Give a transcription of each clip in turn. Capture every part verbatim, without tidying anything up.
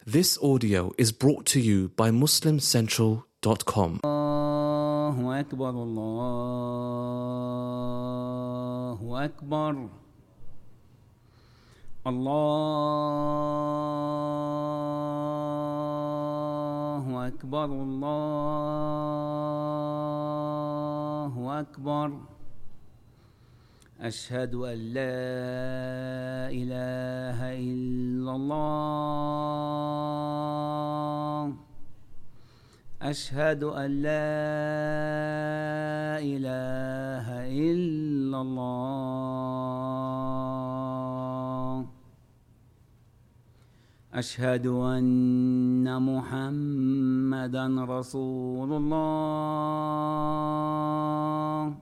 This audio is brought to you by muslim central dot com. الله أكبر الله أكبر الله أكبر الله أكبر أشهد أن لا إله إلا الله أشهد أن لا إله إلا الله أشهد أن محمدًا رسول الله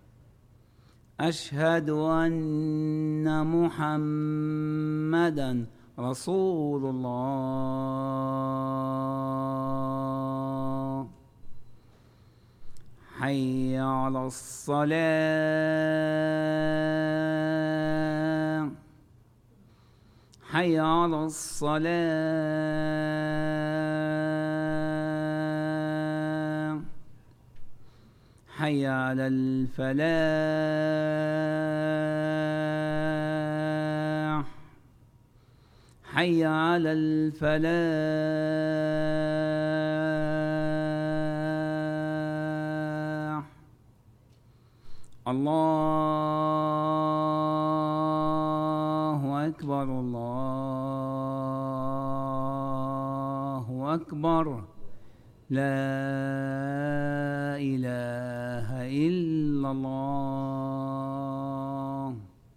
أشهد أن محمدًا رسول الله حي على الصلاة حي على الصلاة حي على الفلاح حي على الفلاح الله أكبر الله أكبر لا إله إلا الله.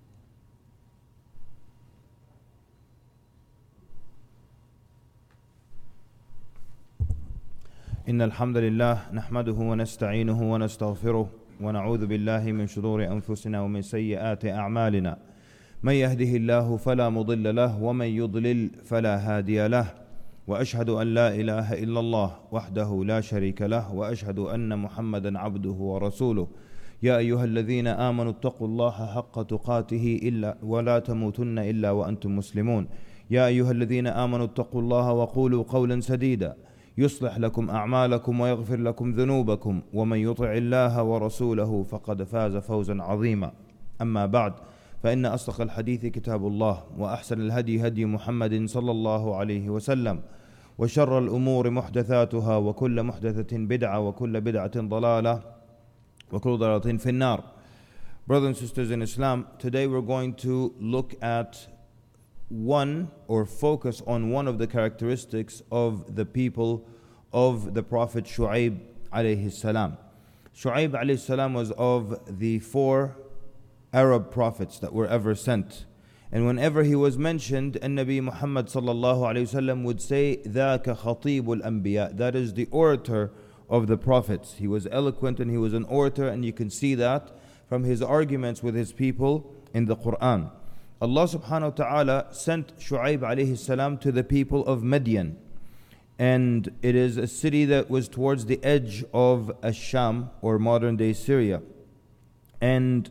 إن الحمد لله نحمده ونستعينه ونستغفره ونعوذ بالله من شرور أنفسنا ومن سيئات أعمالنا من يهده الله فلا مضل له ومن يضلل فلا هادي له وأشهد أن لا إله إلا الله وحده لا شريك له وأشهد أن محمدا عبده ورسوله يا أيها الذين آمنوا اتقوا الله حق تقاته إلا ولا تموتن إلا وأنتم مسلمون يا أيها الذين آمنوا اتقوا الله وقولوا قولا سديدا يصلح لكم أعمالكم ويغفر لكم ذنوبكم ومن يطع الله ورسوله فقد فاز فوزا عظيما. أما بعد، فإن أصدق الحديث كتاب الله وأحسن الهدي هدي محمد صلى الله عليه وسلم وشر الأمور محدثاتها وكل محدثة بدعة وكل بدعة ضلالة وكل ضلالة في النار. Brothers and sisters in Islam, today we're going to look at one or focus on one of the characteristics of the people of the Prophet Shu'aib alayhi salam. Shu'aib alayhi salam was of the four Arab prophets that were ever sent. And whenever he was mentioned, An-Nabi Muhammad sallallahu alayhi wasallam would say, ذَاكَ خَطِيبُ الْأَنْبِيَاء, that is the orator of the prophets. He was eloquent and he was an orator, and you can see that from his arguments with his people in the Quran. Allah subhanahu wa ta'ala sent Shu'aib alayhi salam to the people of Madian. And it is a city that was towards the edge of Ash-Sham, or modern day Syria. And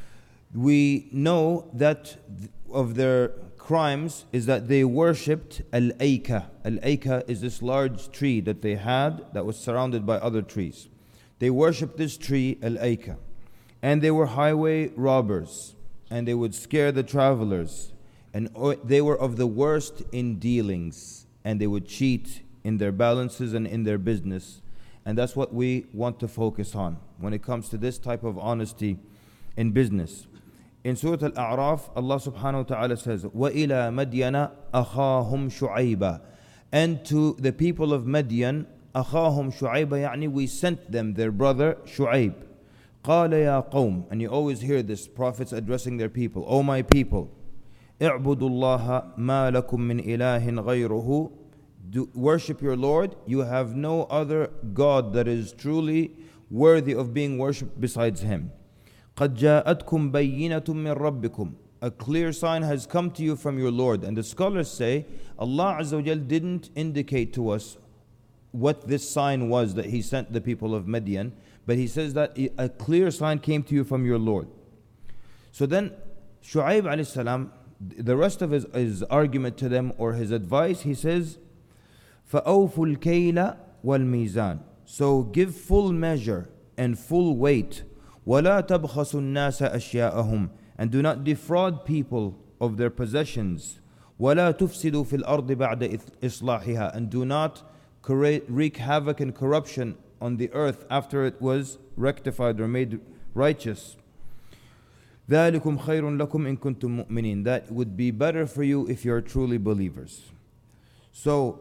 we know that of their crimes is that they worshipped Al-Aika. Al-Aika is this large tree that they had that was surrounded by other trees. They worshipped this tree, Al-Aika. And they were highway robbers. And they would scare the travelers. And they were of the worst in dealings. And they would cheat in their balances and in their business. And that's what we want to focus on when it comes to this type of honesty in business. In Surah Al-A'raf, Allah subhanahu wa ta'ala says, وَإِلَى مَدْيَنَ أَخَاهُمْ شُعَيْبًا, and to the people of Madian, أَخَاهُمْ شُعَيْبًا, يعني we sent them their brother Shu'aib. قَالَ يَا قَوْمِ, and you always hear this, prophets addressing their people, O my people, اعْبُدُوا اللَّهَ مَا لَكُم مِّنْ إِلَٰهٍ غَيْرُهُ, do, worship your Lord, you have no other God that is truly worthy of being worshipped besides Him. قَدْ جَاءَتْكُمْ بَيِّنَةٌ مِّن رَبِّكُمْ, a clear sign has come to you from your Lord. And the scholars say, Allah Azza wa Jal didn't indicate to us what this sign was that He sent the people of Madian, but He says that a clear sign came to you from your Lord. So then Shu'aib alayhi salam, the rest of his, his argument to them, or his advice, he says, فَأَوْفُوا الْكَيْلَ وَالْمِيزَانِ. So give full measure and full weight. وَلَا تَبْخَسُوا النَّاسَ أَشْيَاءَهُم. And do not defraud people of their possessions. وَلَا تُفْسِدُوا فِي الْأَرْضِ بَعْدَ إِصْلَاحِهَا. And do not wreak havoc and corruption on the earth after it was rectified or made righteous. ذَلِكُمْ خَيْرٌ لَكُمْ إِن كُنتُم مُؤْمِنِينَ. That would be better for you if you are truly believers. So,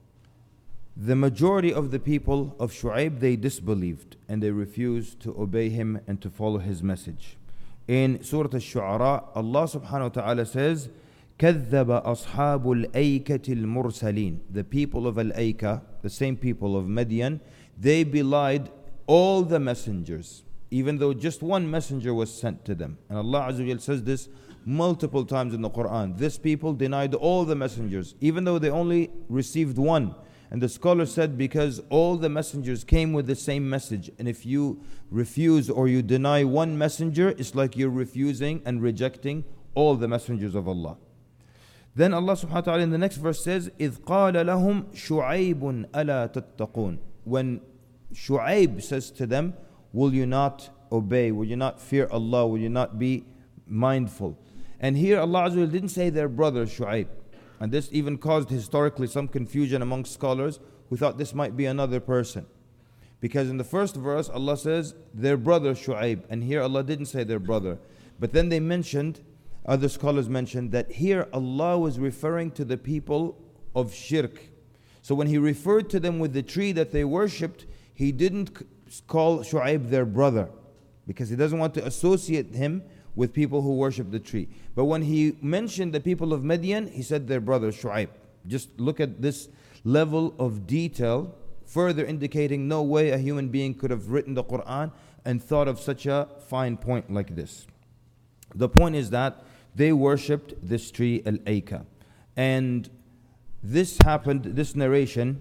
the majority of the people of Shu'aib, they disbelieved and they refused to obey him and to follow his message. In Surah Al-Shu'ara, Allah subhanahu wa ta'ala says, كَذَّبَ أَصْحَابُ الْأَيْكَةِ الْمُرْسَلِينَ. The people of Al-Aykah, the same people of Madian, they belied all the messengers, even though just one messenger was sent to them. And Allah Azza wa Jal says this multiple times in the Quran. This people denied all the messengers, even though they only received one. And the scholar said, because all the messengers came with the same message. And if you refuse or you deny one messenger, it's like you're refusing and rejecting all the messengers of Allah. Then Allah subhanahu wa ta'ala in the next verse says, إِذْ قَالَ لَهُمْ شُعَيْبٌ أَلَا تَتَّقُونَ. When Shu'aib says to them, will you not obey? Will you not fear Allah? Will you not be mindful? And here Allah Azza wa Jal didn't say their brother Shu'aib. And this even caused historically some confusion among scholars who thought this might be another person. Because in the first verse Allah says their brother Shu'aib, and here Allah didn't say their brother. But then they mentioned, other scholars mentioned, that here Allah was referring to the people of shirk. So when He referred to them with the tree that they worshipped, He didn't call Shu'aib their brother, because He doesn't want to associate him with people who worship the tree. But when He mentioned the people of Madian, He said their brother Shu'aib. Just look at this level of detail, further indicating no way a human being could have written the Quran and thought of such a fine point like this. The point is that they worshipped this tree, Al-Aykah. And this happened, this narration,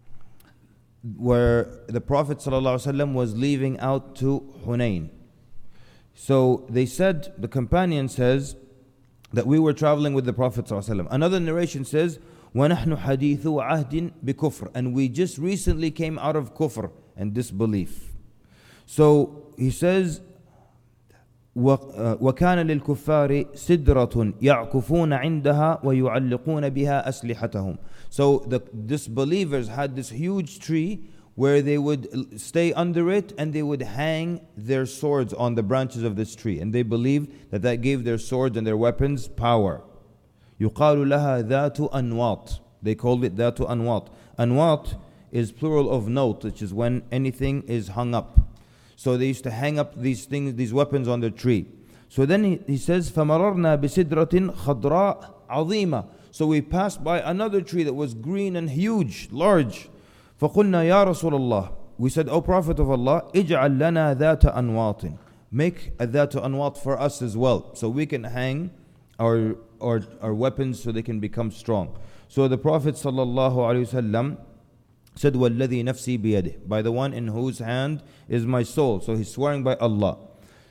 where the Prophet ﷺ was leaving out to Hunayn. So they said, the companion says, that we were traveling with the Prophet ﷺ. Another narration says, وَنَحْنُ حَدِيثُ عَهْدٍ بِكُفْرٍ. And we just recently came out of kufr and disbelief. So he says, وَكَانَ لِلْكُفَّارِ سِدْرَةٌ يَعْكُفُونَ عِنْدَهَا وَيُعَلِّقُونَ بِهَا أَسْلِحَتَهُم. So the disbelievers had this huge tree where they would stay under it and they would hang their swords on the branches of this tree. And they believed that that gave their swords and their weapons power. يُقَالُ لَهَا ذَاتُ أَنْوَاطٍ. They called it ذَاتُ أَنْوَاطٍ. Anwat is plural of note, which is when anything is hung up. So they used to hang up these things, these weapons on the tree. So then he, he says, فَمَرَرْنَا بِسِدْرَةٍ خَضْرَاء عَظِيمَةٍ. So we passed by another tree that was green and huge, large. فَقُلْنَا يَا رَسُولَ اللَّهِ. We said, O Prophet of Allah, اجعل لنا ذات أنواط. Make a ذات أنواط for us as well, so we can hang our, our, our weapons so they can become strong. So the Prophet sallallahu alaihi wasallam said, وَالَّذِي نَفْسِي بِيَدِهِ. By the one in whose hand is my soul. So he's swearing by Allah.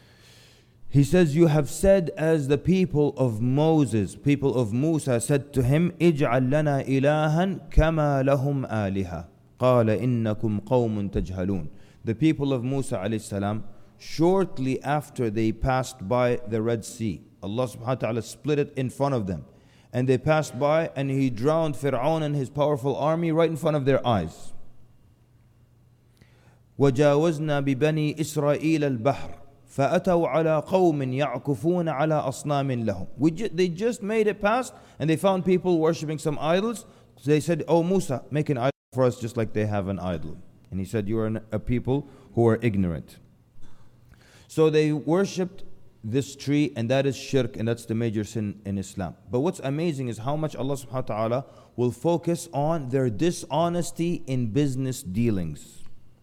He says, you have said as the people of Moses, people of Musa said to him, اجعل لنا إلها كما لهم آلهة. قال إنكم قوم تجهلون. The people of Musa alayhi salam, shortly after they passed by the Red Sea, Allah subhanahu wa ta'ala split it in front of them. And they passed by and He drowned Fir'aun and his powerful army right in front of their eyes. وَجَاوَزْنَا بِبَنِي إِسْرَائِيلَ الْبَحْرِ فَأَتَوْا عَلَى قَوْمٍ يَعْكُفُونَ عَلَى أَصْنَامٍ لَهُمْ. We ju- They just made it past and they found people worshipping some idols. So they said, oh Musa, make an idol for us just like they have an idol. And He said, you are an, a people who are ignorant. So they worshipped this tree, and that is shirk, and that's the major sin in Islam. But what's amazing is how much Allah subhanahu wa ta'ala will focus on their dishonesty in business dealings.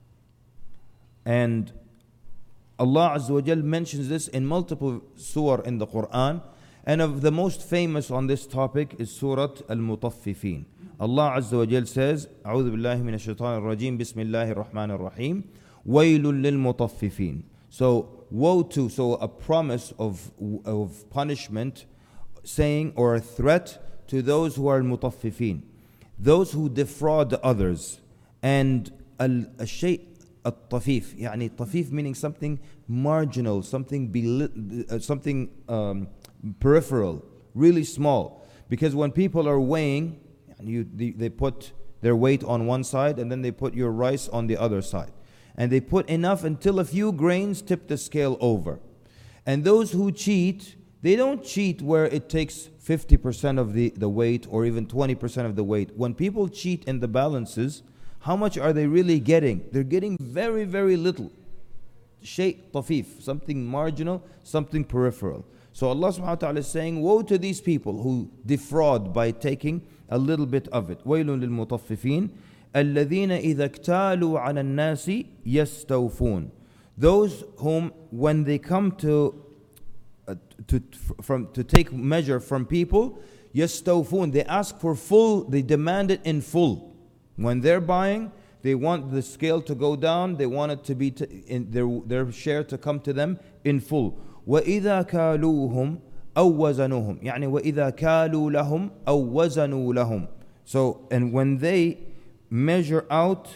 And Allah Azza wa Jal mentions this in multiple surah in the Quran, and of the most famous on this topic is Surah Al-Mutaffifin. Allah Azza wa Jal says, أعوذ بالله من الشيطان الرجيم بسم الله الرحمن الرحيم ويل للمطففين. So woe to, so a promise of, of punishment, saying, or a threat to those who are mutaffifin. those who defraud others. And al-shay' al-tafif, يعني tafif meaning something marginal, something beli- uh, something um, peripheral, really small. Because when people are weighing, you, they, they put their weight on one side and then they put your rice on the other side. And they put enough until a few grains tip the scale over. And those who cheat, they don't cheat where it takes fifty percent of the, the weight or even twenty percent of the weight. When people cheat in the balances, how much are they really getting? They're getting very, very little. Shay' tafif, something marginal, something peripheral. So Allah subhanahu wa ta'ala is saying, woe to these people who defraud by taking a little bit of it. وَيْلٌ لِلْمُطَفِّفِينَ الَّذِينَ إِذَا اكْتَالُوا عَلَى النَّاسِ يَسْتَوْفُونَ. Those whom when they come to uh, to from to take measure from people, يَسْتَوْفُونَ, they ask for full, they demand it in full. When they're buying, they want the scale to go down, they want it to be to, in their their share to come to them in full. وَإِذَا كَالُوهُمْ أَوْ وَزَنُوهُمْ, يعني وَإِذَا كَالُوا لَهُمْ أَوْ وَزَنُوا لَهُمْ. So, and when they measure out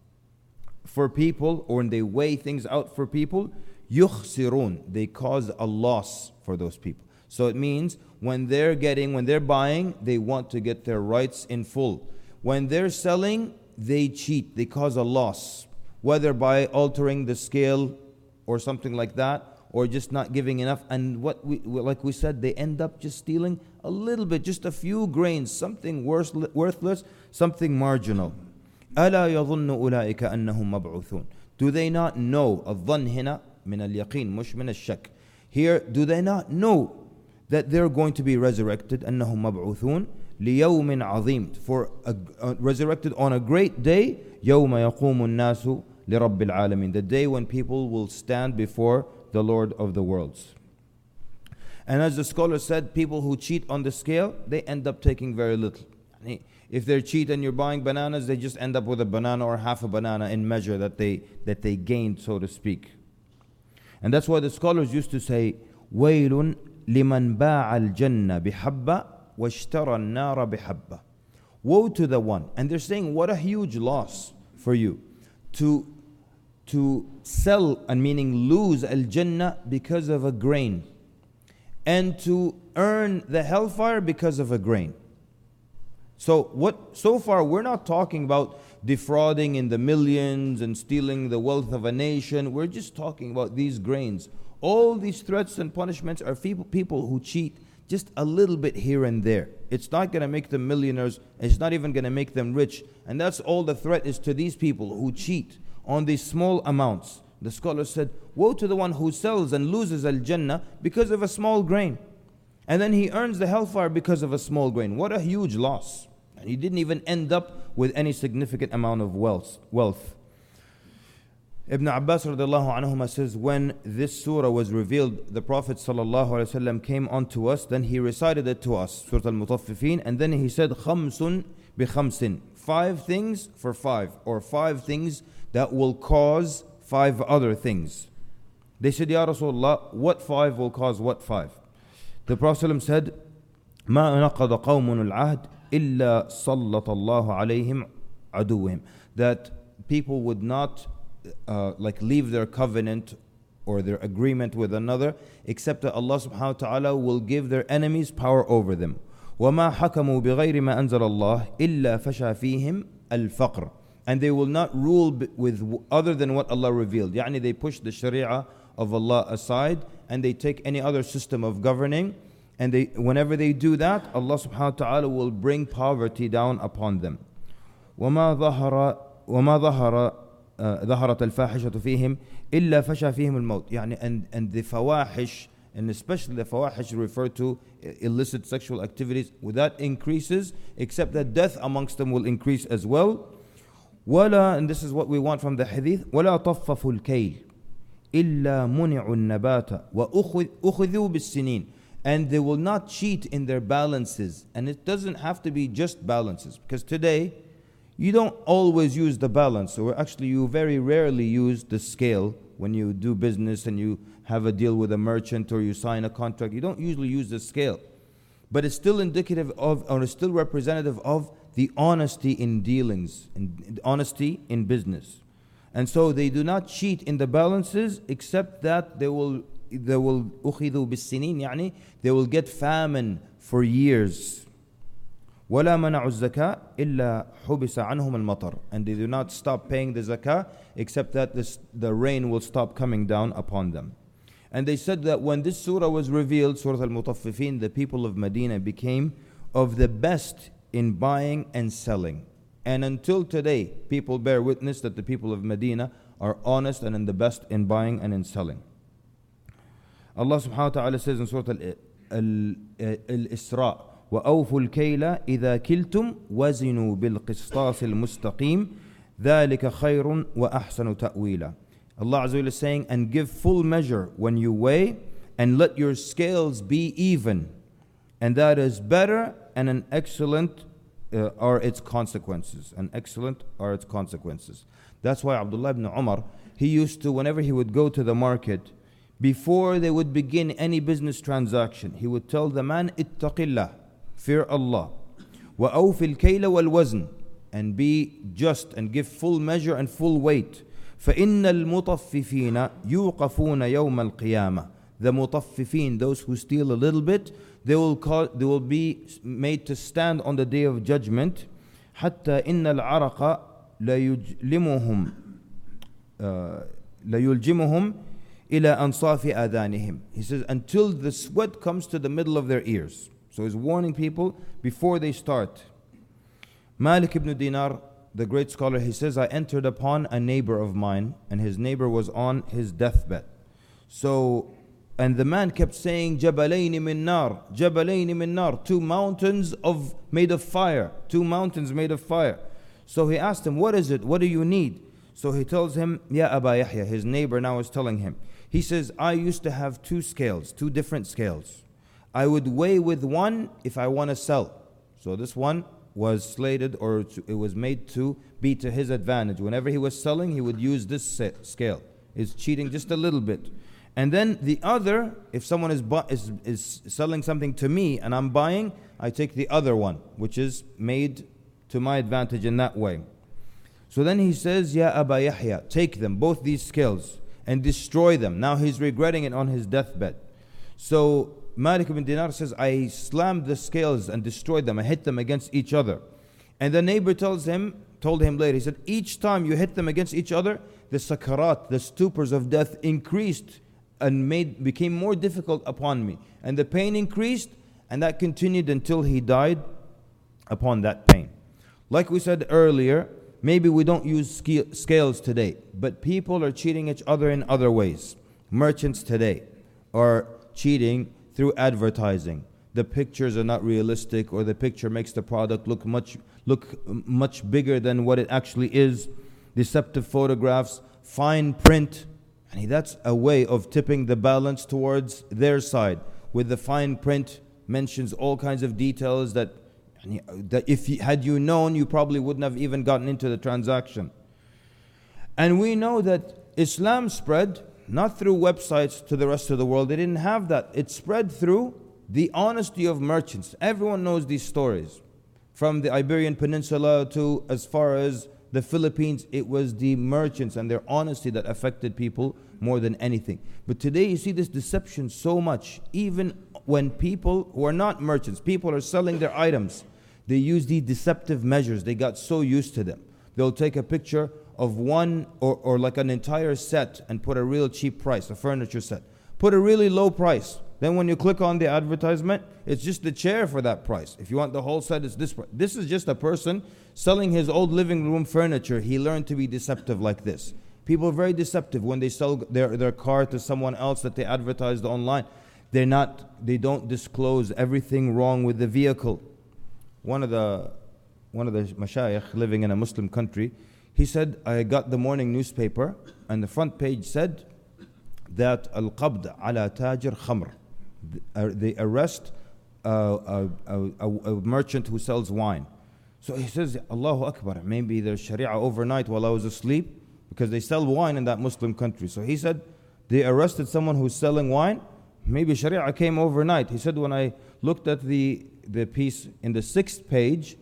for people, or when they weigh things out for people, يُخْسِرُونَ, they cause a loss for those people. So it means when they're getting, when they're buying, they want to get their rights in full. When they're selling, they cheat, they cause a loss, whether by altering the scale or something like that, or just not giving enough. And what we, like we said, they end up just stealing a little bit, just a few grains, something worthless, something marginal. أَلَا يَظُنُّ أُولَٰئِكَ أَنَّهُمْ مَبْعُوثُونَ. Do they not know? الظن هنا من اليقين مش من الشك. Here, do they not know that they're going to be resurrected? أَنَّهُمْ مَبْعُوثُونَ لِيَوْمٍ عَظِيمٍ, for a, uh, resurrected on a great day. يَوْمَ يَقُومُ النَّاسُ لِرَبِّ الْعَالَمِينَ, the day when people will stand before the Lord of the worlds. And as the scholar said, people who cheat on the scale, they end up taking very little. If they're cheat and you're buying bananas, they just end up with a banana or half a banana in measure that they that they gained, so to speak. And that's why the scholars used to say, وَيْلٌ لِمَنْ بَاعَ الْجَنَّةَ بِحَبَّةٍ وَاشْتَرَى النَّارَ بِحَبَّةٍ. Woe to the one. And they're saying, what a huge loss for you to to sell, and meaning lose al-Jannah because of a grain, and to earn the hellfire because of a grain. So what? So far we're not talking about defrauding in the millions and stealing the wealth of a nation. We're just talking about these grains. All these threats and punishments are people, people who cheat just a little bit here and there. It's not going to make them millionaires. It's not even going to make them rich. And that's all the threat is to these people who cheat on these small amounts. The scholar said, woe to the one who sells and loses al-Jannah because of a small grain, and then he earns the hellfire because of a small grain. What a huge loss. And he didn't even end up with any significant amount of wealth. wealth. Ibn Abbas radiallahu anhuma says, when this surah was revealed, the Prophet sallallahu alaihi wasallam came onto us, then he recited it to us, Surah Al-Mutaffifin, and then he said, khamsun bi khamsin, five things for five, or five things that will cause five other things. They said, Ya Rasulullah, what five will cause what five? The Prophet ﷺ said, مَا نَقَضَ قَوْمٌ الْعَهْدِ إِلَّا صَلَّطَ اللَّهُ عَلَيْهِمْ عَدُوِّهِمْ. That people would not uh, like leave their covenant or their agreement with another, except that Allah subhanahu wa ta'ala will give their enemies power over them. وَمَا حَكَمُوا بِغَيْرِ مَا أَنزَلَ اللَّهِ إِلَّا فَشَى فِيهِمْ الْفَقْرِ. And they will not rule with other than what Allah revealed. Yani they push the sharia of Allah aside and they take any other system of governing. And they, whenever they do that, Allah subhanahu wa ta'ala will bring poverty down upon them. وَمَا ظَهَرَ وَمَا ظَهَرَ ظَهَرَتَ الْفَاحِشَةُ فِيهِمْ إِلَّا فَشَى فِيهِمُ الْمَوْتِ. Yani, and, and the fawahish, and especially the fawahish refer to illicit sexual activities, that increases, except that death amongst them will increase as well. وَلَا, and this is what we want from the hadith, وَلَا طَفَّفُوا الْكَيْلِ إِلَّا مُنِعُوا النَّبَاتَ وَأُخِذُوا بِالسِّنِينَ. And they will not cheat in their balances. And it doesn't have to be just balances, because today you don't always use the balance, or actually you very rarely use the scale when you do business and you have a deal with a merchant or you sign a contract. You don't usually use the scale, but it's still indicative of, or it's still representative of the honesty in dealings, and honesty in business. And so they do not cheat in the balances, except that they will they will أخذوا بالسنين يعني they will get famine for years. ولا منعوا الزكاة إلا حبس عنهم المطر. And they do not stop paying the zakah except that this, the rain will stop coming down upon them. And they said that when this surah was revealed, Surah Al-Mutaffifin, the people of Medina became of the best in buying and selling. And until today, people bear witness that the people of Medina are honest and in the best in buying and in selling. Allah subhanahu wa ta'ala says in Surah Al-Isra, وَأَوْفُوا الْكَيْلَ إِذَا كِلْتُمْ وَزِنُوا بِالْقِسْطَاسِ الْمُسْتَقِيمِ ذَلِكَ خَيْرٌ وَأَحْسَنُ تَأْوِيلًا. Allah Azza wa Jalla is saying, and give full measure when you weigh, and let your scales be even. And that is better, and an excellent uh, are its consequences. And excellent are its consequences. That's why Abdullah ibn Umar, he used to, whenever he would go to the market, before they would begin any business transaction, he would tell the man, ittaqillah, fear Allah. وَأَوْفِ الْكَيْلَ وَالْوَزْنِ, and be just and give full measure and full weight. فَإِنَّ الْمُطَفِّفِينَ يُوقَفُونَ يَوْمَ الْقِيَامَةِ. The mutaffifin, those who steal a little bit, they will call, they will be made to stand on the day of judgment. حَتَّى إِنَّ الْعَرَقَ لَيُجْلِمُهُمْ لَيُلْجِمُهُمْ إِلَى أَنصَافِ آذَانِهِمْ. He says, until the sweat comes to the middle of their ears. So he's warning people before they start. Malik ibn Dinar, the great scholar, he says, I entered upon a neighbor of mine, and his neighbor was on his deathbed. So, and the man kept saying, Jabalayni min nar, Jabalayni min nar, two mountains of made of fire, two mountains made of fire. So he asked him, what is it? What do you need? So he tells him, Ya Aba Yahya, his neighbor now is telling him. He says, I used to have two scales, two different scales. I would weigh with one if I want to sell. So this one was slated, or it was made to be to his advantage. Whenever he was selling, he would use this scale. He's cheating just a little bit. And then the other, if someone is, bu- is, is selling something to me and I'm buying, I take the other one, which is made to my advantage in that way. So then he says, Ya Aba Yahya, take them, both these scales, and destroy them. Now he's regretting it on his deathbed. So Malik ibn Dinar says, I slammed the scales and destroyed them. I hit them against each other. And the neighbor tells him, told him later, he said, each time you hit them against each other, the sakarat, the stupors of death increased and made became more difficult upon me. And the pain increased, and that continued until he died upon that pain. Like we said earlier, maybe we don't use scales today, but people are cheating each other in other ways. Merchants today are cheating through advertising. The pictures are not realistic, or the picture makes the product look much look much bigger than what it actually is. Deceptive photographs, fine print, and that's a way of tipping the balance towards their side. With the fine print, mentions all kinds of details that that if you, had you known, you probably wouldn't have even gotten into the transaction. And we know that Islam spread not through websites to the rest of the world. They didn't have that. It spread through the honesty of merchants. Everyone knows these stories. From the Iberian Peninsula to as far as the Philippines, it was the merchants and their honesty that affected people more than anything. But today you see this deception so much. Even when people who are not merchants, people are selling their items, they use these deceptive measures. They got so used to them. They'll take a picture of one or, or like an entire set and put a real cheap price, a furniture set. Put a really low price. Then when you click on the advertisement, it's just the chair for that price. If you want the whole set, it's this price. This is just a person selling his old living room furniture. He learned to be deceptive like this. People are very deceptive when they sell their, their car to someone else that they advertised online. They're not, they don't disclose everything wrong with the vehicle. One of the one of the mashayikh living in a Muslim country, he said, I got the morning newspaper and the front page said that al-qabd ala tajir khamr. They arrest a, a, a, a merchant who sells wine. So he says, Allahu Akbar, maybe there's sharia overnight while I was asleep, because they sell wine in that Muslim country. So he said, they arrested someone who's selling wine. Maybe sharia came overnight. He said, when I looked at the, the piece in the sixth page,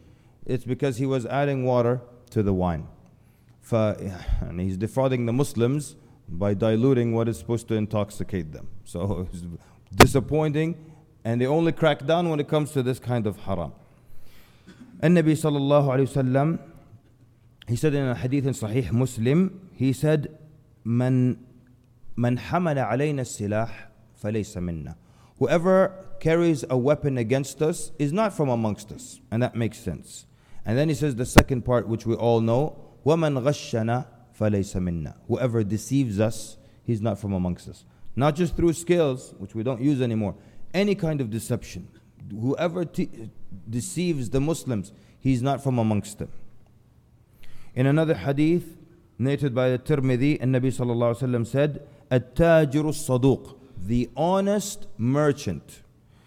it's because he was adding water to the wine. ف, and he's defrauding the Muslims by diluting what is supposed to intoxicate them. So it's disappointing, and they only crack down when it comes to this kind of haram. And Nabi sallallahu alayhi wasallam, he said in a hadith in Sahih Muslim, he said, "Man man hamala alayna silah falaysa minna." Whoever carries a weapon against us is not from amongst us, and that makes sense. And then he says the second part, which we all know, وَمَنْ غَشَّنَا فَلَيْسَ مِنَّا. Whoever deceives us, he's not from amongst us. Not just through scales, which we don't use anymore, any kind of deception. Whoever te- deceives the Muslims, he's not from amongst them. In another hadith, narrated by the Tirmidhi, and Nabi sallallahu alaihi wasallam said, التاجر الصدوق, the honest merchant.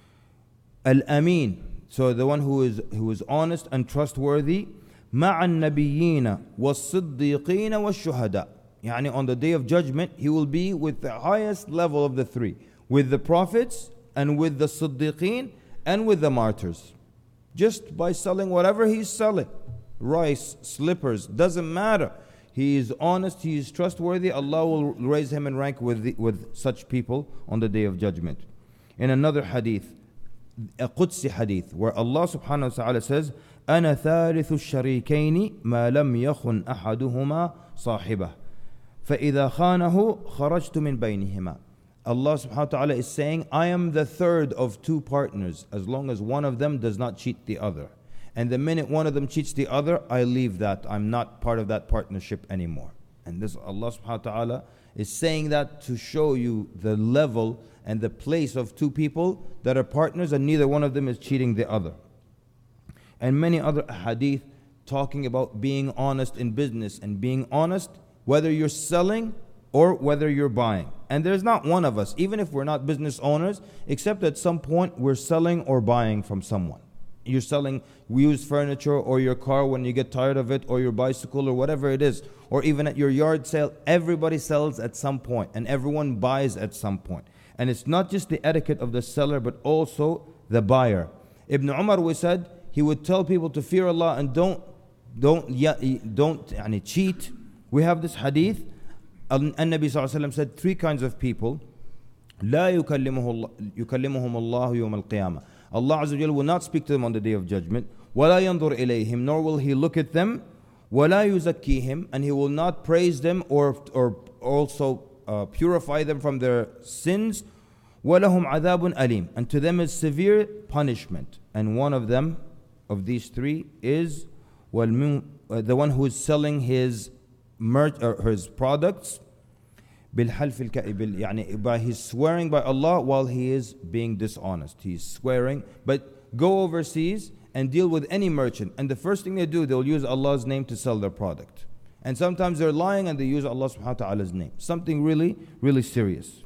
Al-Amin, so the one who is who is honest and trustworthy. مع النبيين والصديقين والشهداء. يعني on the day of judgment, he will be with the highest level of the three, with the prophets and with the siddiqeen and with the martyrs. Just by selling whatever he's selling, rice, slippers, doesn't matter. He is honest, he is trustworthy. Allah will raise him in rank with the, with such people on the day of judgment. In another hadith, a Qudsi hadith, where Allah subhanahu wa ta'ala says, أنا ثالث الشريكين ما لم يخن أحدهما صاحبه فإذا خانه خرجت من بينهما. Allah subhanahu wa ta'ala is saying, I am the third of two partners as long as one of them does not cheat the other. And the minute one of them cheats the other, I leave that. I'm not part of that partnership anymore. And this Allah subhanahu wa ta'ala is saying that to show you the level and the place of two people that are partners and neither one of them is cheating the other. And many other hadith talking about being honest in business and being honest whether you're selling or whether you're buying. And there's not one of us, even if we're not business owners, except at some point we're selling or buying from someone. You're selling used furniture or your car when you get tired of it, or your bicycle or whatever it is, or even at your yard sale. Everybody sells at some point and everyone buys at some point. And it's not just the etiquette of the seller but also the buyer. Ibn Umar, we said, he would tell people to fear Allah and don't don't don't يعني, cheat. We have this hadith. An Nabi sallallahu alaihi wasallam said three kinds of people. لا يكلمه يكلمهم الله يوم القيامة. Allah Azza wa Jalla will not speak to them on the day of judgment. ولا ينظر إليهم, nor will He look at them. ولا يزكيهم, and He will not praise them or or also uh, purify them from their sins. وَلَهُمْ عَذَابٌ أَلِيمٌ, and to them is severe punishment. And one of them, of these three, is وَالْمُ, uh, the one who is selling his mer- or his products بِالْحَلْفِ الْكَئِبِ, يعني by his swearing by Allah while he is being dishonest. He's swearing, but go overseas and deal with any merchant, and the first thing they do, they'll use Allah's name to sell their product. And sometimes they're lying and they use Allah subhanahu wa ta'ala's name. Something really, really serious.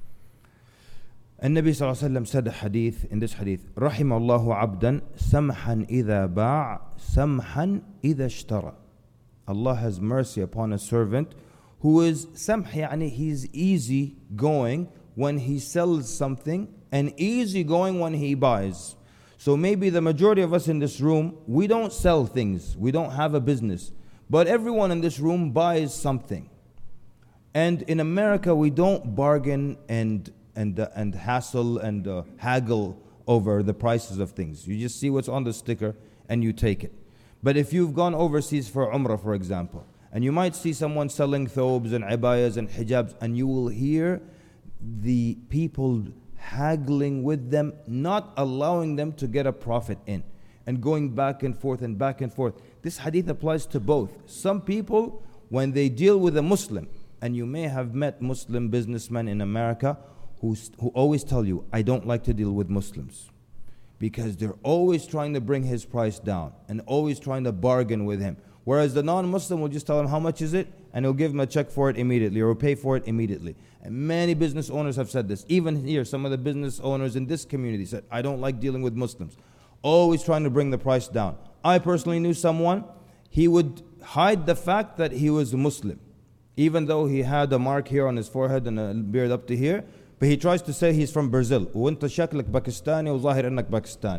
And Nabi sallallahu alayhi wa sallam said a hadith, in this hadith, رحم الله عبدا سمحا إذا باع سمحا إذا اشترى. Allah has mercy upon a servant who is samh, يعني he's easy going when he sells something and easy going when he buys. So maybe the majority of us in this room, we don't sell things, we don't have a business, but everyone in this room buys something. And in America, we don't bargain and and uh, and hassle and uh, haggle over the prices of things. You just see what's on the sticker and you take it. But if you've gone overseas for Umrah, for example, and you might see someone selling thobes and abayas and hijabs, and you will hear the people haggling with them, not allowing them to get a profit in, and going back and forth and back and forth. This hadith applies to both. Some people, when they deal with a Muslim, and you may have met Muslim businessmen in America who, who always tell you, I don't like to deal with Muslims, because they're always trying to bring his price down and always trying to bargain with him. Whereas the non-Muslim will just tell him how much is it, and he'll give him a check for it immediately or pay for it immediately. And many business owners have said this. Even here, some of the business owners in this community said, I don't like dealing with Muslims. Always trying to bring the price down. I personally knew someone, he would hide the fact that he was a Muslim, even though he had a mark here on his forehead and a beard up to here. But he tries to say he's from Brazil. وانت شكلك باكستاني وظاهر انك باكستاني.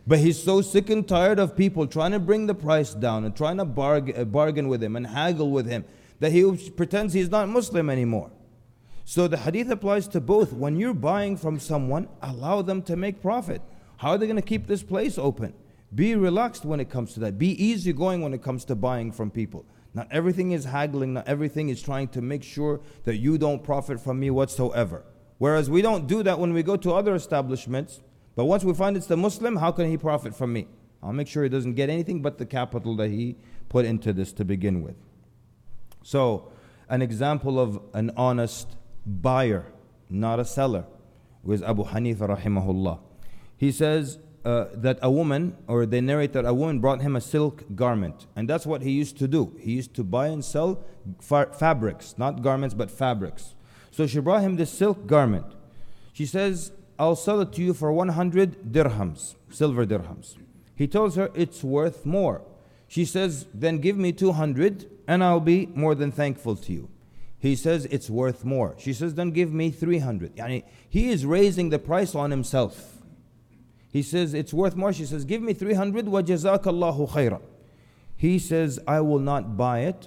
But he's so sick and tired of people trying to bring the price down and trying to bargain, uh, bargain with him and haggle with him, that he pretends he's not Muslim anymore. So the hadith applies to both. When you're buying from someone, allow them to make profit. How are they going to keep this place open? Be relaxed when it comes to that. Be easygoing when it comes to buying from people. Not everything is haggling, not everything is trying to make sure that you don't profit from me whatsoever. Whereas we don't do that when we go to other establishments. But once we find it's the Muslim, how can he profit from me? I'll make sure he doesn't get anything but the capital that he put into this to begin with. So, an example of an honest buyer, not a seller, was Abu Hanifa rahimahullah. He says uh, that a woman, or they narrate that a woman brought him a silk garment. And that's what he used to do. He used to buy and sell fa- fabrics, not garments, but fabrics. So she brought him this silk garment. She says, I'll sell it to you for one hundred dirhams, silver dirhams. He tells her it's worth more. She says, then give me two hundred and I'll be more than thankful to you. He says it's worth more. She says, then give me three hundred. Yani, he is raising the price on himself. He says it's worth more. She says, give me three hundred wa jazakallahu khayra. He says, I will not buy it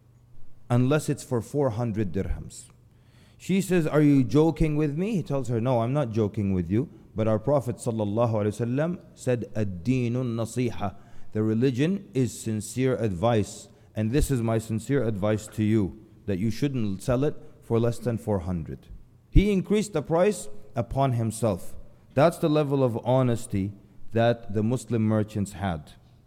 unless it's for four hundred dirhams. She says, are you joking with me? He tells her, no, I'm not joking with you. But our Prophet ﷺ said, ad-deenun nasiha. The religion is sincere advice. And this is my sincere advice to you, that you shouldn't sell it for less than four hundred. He increased the price upon himself. That's the level of honesty that the Muslim merchants had.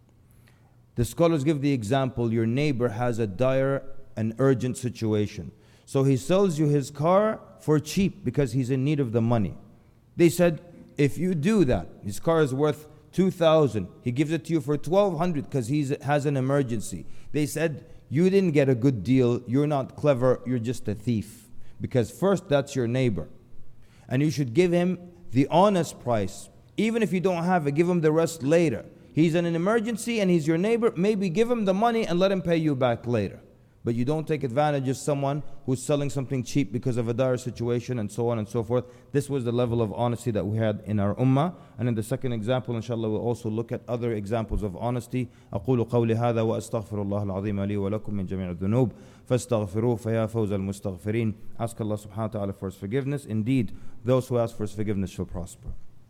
The scholars give the example, your neighbor has a dire and urgent situation. So he sells you his car for cheap because he's in need of the money. They said, if you do that, his car is worth two thousand. He gives it to you for twelve hundred because he has an emergency. They said, you didn't get a good deal. You're not clever. You're just a thief. Because first, that's your neighbor. And you should give him the honest price. Even if you don't have it, give him the rest later. He's in an emergency and he's your neighbor. Maybe give him the money and let him pay you back later. But you don't take advantage of someone who's selling something cheap because of a dire situation and so on and so forth. This was the level of honesty that we had in our ummah. And in the second example, inshallah, we'll also look at other examples of honesty. أقول قولي هذا وأستغفر الله العظيم لي ولكم من جميع الذنوب فاستغفروه فيا فوز المستغفرين. Ask Allah subhanahu wa ta'ala for His forgiveness. Indeed, those who ask for His forgiveness shall prosper.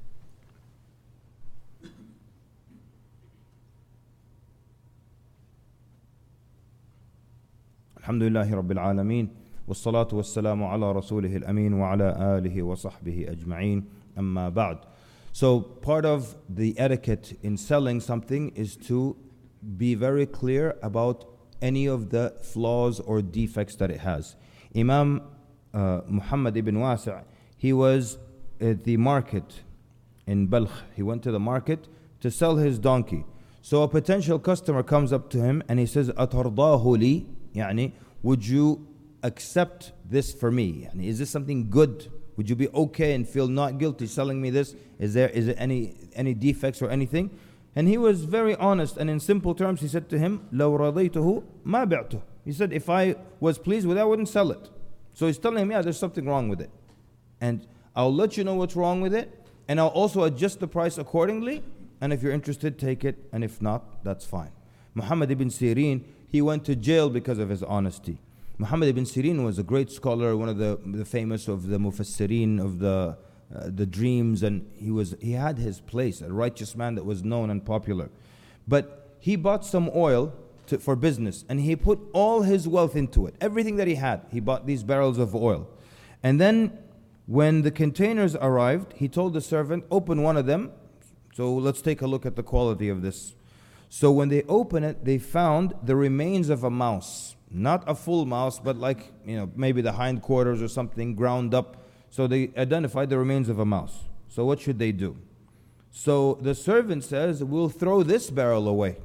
الحمد لله رب العالمين والصلاة والسلام على رسوله الأمين وعلى آله وصحبه أجمعين أما بعد. So part of the etiquette in selling something is to be very clear about any of the flaws or defects that it has. Imam uh, Muhammad ibn Wasi', he was at the market in Balkh. He went to the market to sell his donkey. So a potential customer comes up to him and he says, أَتَرْضَاهُ لِي Yani, would you accept this for me? Yani, is this something good? Would you be okay and feel not guilty selling me this? Is there is it any any defects or anything? And he was very honest, and in simple terms he said to him, لو رضيته ما بعته. He said, if I was pleased with it, I wouldn't sell it. So he's telling him, yeah, there's something wrong with it. And I'll let you know what's wrong with it, and I'll also adjust the price accordingly. And if you're interested, take it, and if not, that's fine. Muhammad ibn Sirin, he went to jail because of his honesty. Muhammad ibn Sirin was a great scholar, one of the, the famous of the mufassirin of the uh, the dreams, and he was he had his place, a righteous man that was known and popular. But he bought some oil to, for business, and he put all his wealth into it. Everything that he had, he bought these barrels of oil. And then when the containers arrived, he told the servant, open one of them. So let's take a look at the quality of this. So when they opened it, they found the remains of a mouse. Not a full mouse, but like, you know, maybe the hindquarters or something ground up. So they identified the remains of a mouse. So what should they do? So the servant says, we'll throw this barrel away.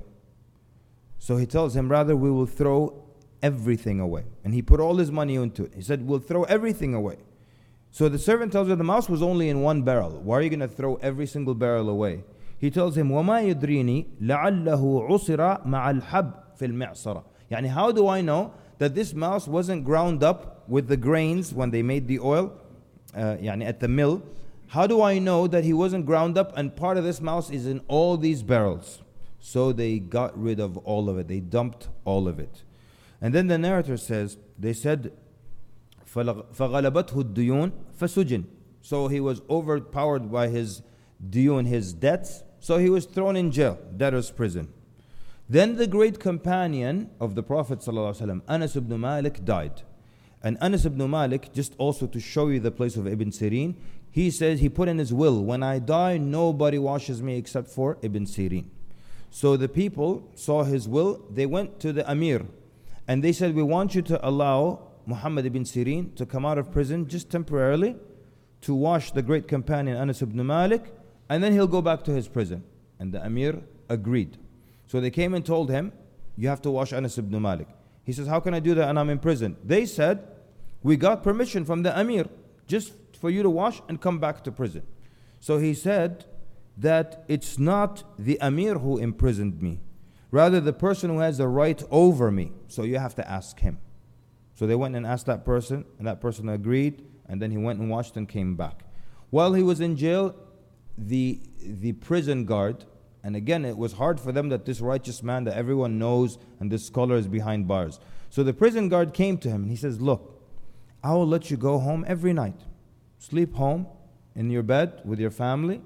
So he tells him, rather, we will throw everything away. And he put all his money into it. He said, we'll throw everything away. So the servant tells her the mouse was only in one barrel. Why are you going to throw every single barrel away? He tells him, وَمَا يُدْرِينِي لَعَلَّهُ عُصِرَ مَعَ الْحَبْ فِي الْمِعْصَرَةِ. Yani, how do I know that this mouse wasn't ground up with the grains when they made the oil, uh, yani at the mill? how do I know that he wasn't ground up and part of this mouse is in all these barrels? So they got rid of all of it. They dumped all of it. And then the narrator says, they said, فَغَلَبَتْهُ الدُّيُونَ فَسُجِنَ. So he was overpowered by his diyun, his debts. So he was thrown in jail, debtor's prison. Then the great companion of the Prophet ﷺ, Anas ibn Malik, died. And Anas ibn Malik, just also to show you the place of Ibn Sirin, he says, he put in his will, when I die, nobody washes me except for Ibn Sirin. So the people saw his will, they went to the Amir, and they said, we want you to allow Muhammad ibn Sirin to come out of prison just temporarily to wash the great companion Anas ibn Malik, and then he'll go back to his prison. And the Amir agreed. So they came and told him, you have to wash Anas ibn Malik. He says, how can I do that and I'm in prison? They said, we got permission from the Amir just for you to wash and come back to prison. So he said that it's not the Amir who imprisoned me, rather the person who has the right over me. So you have to ask him. So they went and asked that person, and that person agreed, and then he went and washed and came back. While he was in jail, the the prison guard, and again it was hard for them that this righteous man that everyone knows and this scholar is behind bars. So the prison guard came to him and he says, look, I will let you go home every night. Sleep home in your bed with your family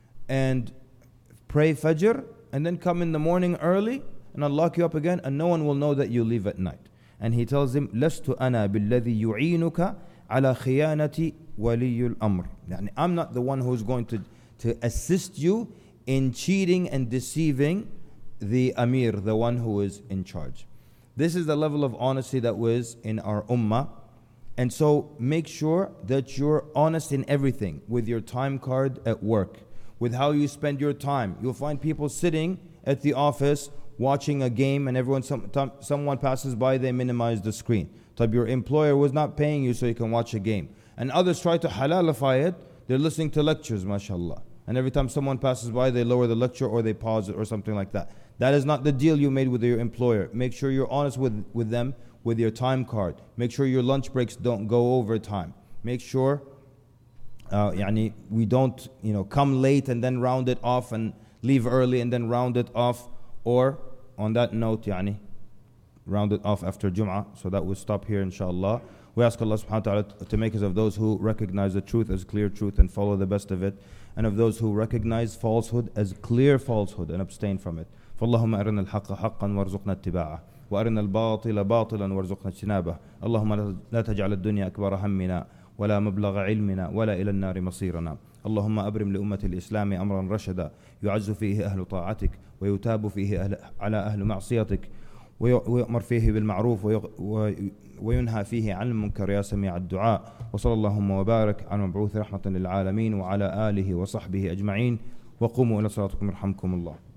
and pray Fajr, and then come in the morning early and I'll lock you up again and no one will know that you leave at night. And he tells him, لَسْتُ أَنَا بِالَّذِي يُعِينُكَ عَلَى خِيَانَةِ وَلِيُّ الْأَمْرِ. يعني I'm not the one who's going to, to assist you in cheating and deceiving the Amir, the one who is in charge. This is the level of honesty that was in our ummah. And so make sure that you're honest in everything, with your time card at work, with how you spend your time. You'll find people sitting at the office watching a game, and everyone, some, someone passes by, they minimize the screen. But your employer was not paying you so you can watch a game. And others try to halalify it. They're listening to lectures, mashallah. And every time someone passes by, they lower the lecture or they pause it or something like that. That is not the deal you made with your employer. Make sure you're honest with, with them, with your time card. Make sure your lunch breaks don't go over time. Make sure uh, yani, we don't you know, come late and then round it off, and leave early and then round it off. Or, on that note, yani, round it off after Jum'ah. So that will stop here, inshallah. We ask Allah subhanahu wa ta'ala to make us of those who recognize the truth as clear truth and follow the best of it, and of those who recognize falsehood as clear falsehood and abstain from it. فاللهم أرنا الحق حقا وارزقنا اتباعه وأرنا الباطل باطلا وارزقنا اجتنابه. اللهم لا تجعل الدنيا أكبر همنا ولا مبلغ علمنا ولا إلى النار مصيرنا. اللهم أبرم لأمة الإسلام أمرا رشدا يعز فيه أهل طاعتك ويتاب فيه أهل على أهل معصيتك ويؤمر فيه بالمعروف وينهى فيه عن المنكر يا سميع الدعاء. وصلى اللهم وبارك على المبعوث رحمة للعالمين وعلى آله وصحبه أجمعين. وقوموا إلى صلاتكم يرحمكم الله.